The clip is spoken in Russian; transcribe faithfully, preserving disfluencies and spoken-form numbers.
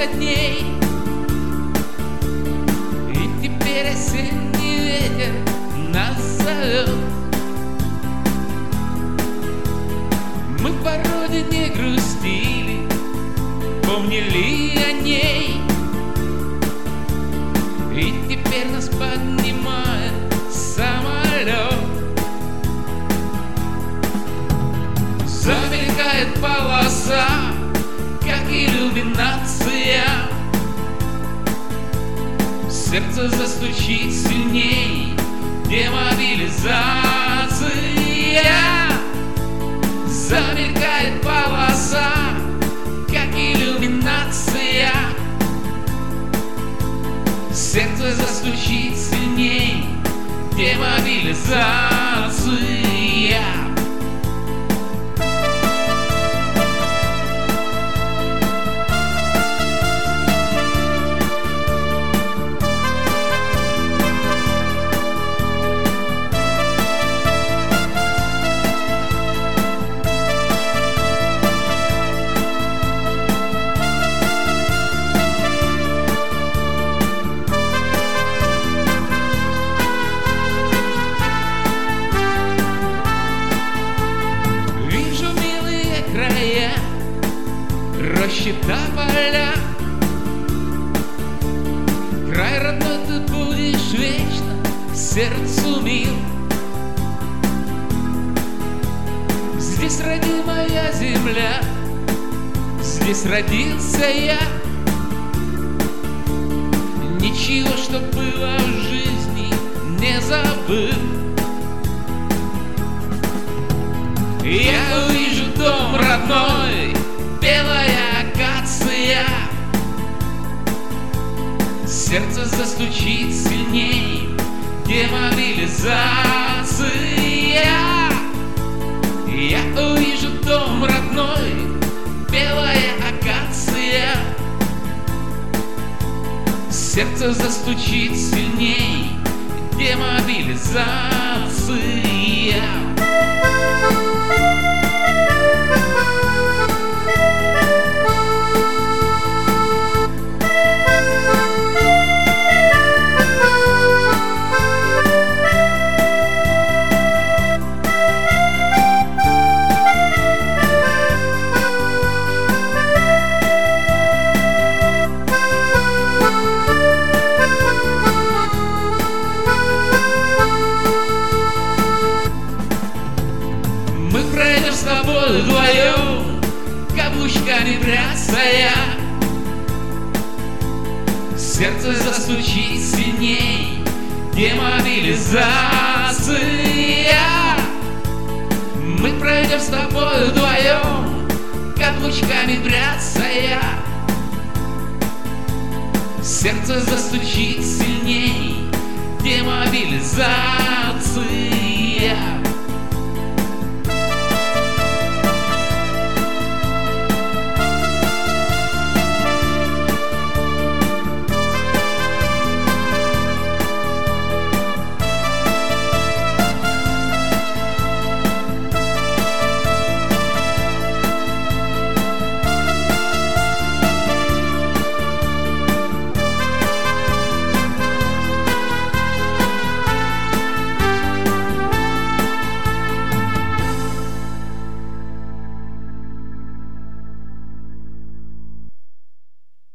много дней, и теперь осенний ветер нас зовет. Мы в породе не грустили, помнили о ней, и теперь нас поднимает самолет. Замелькает полоса, как иллюминация, сердце застучит сильней, демобилизация. Замелькает полоса, как иллюминация, сердце застучит сильней, демобилизация. Рощи тополя, край родной, ты будешь вечно сердцу мил. Здесь родимая земля, здесь родился я. Ничего, что было в жизни, не забыл. Я увижу дом родной, белая акация, сердце застучит сильней, демобилизация. Я увижу дом родной, белая акация, сердце застучит сильней, демобилизация. Мы пройдем с тобой вдвоем, каблучками бряцая, сердце застучит сильней, демобилизация. Мы пройдем с тобой вдвоем, каблучками бряцая, сердце застучит сильней, демобилизация.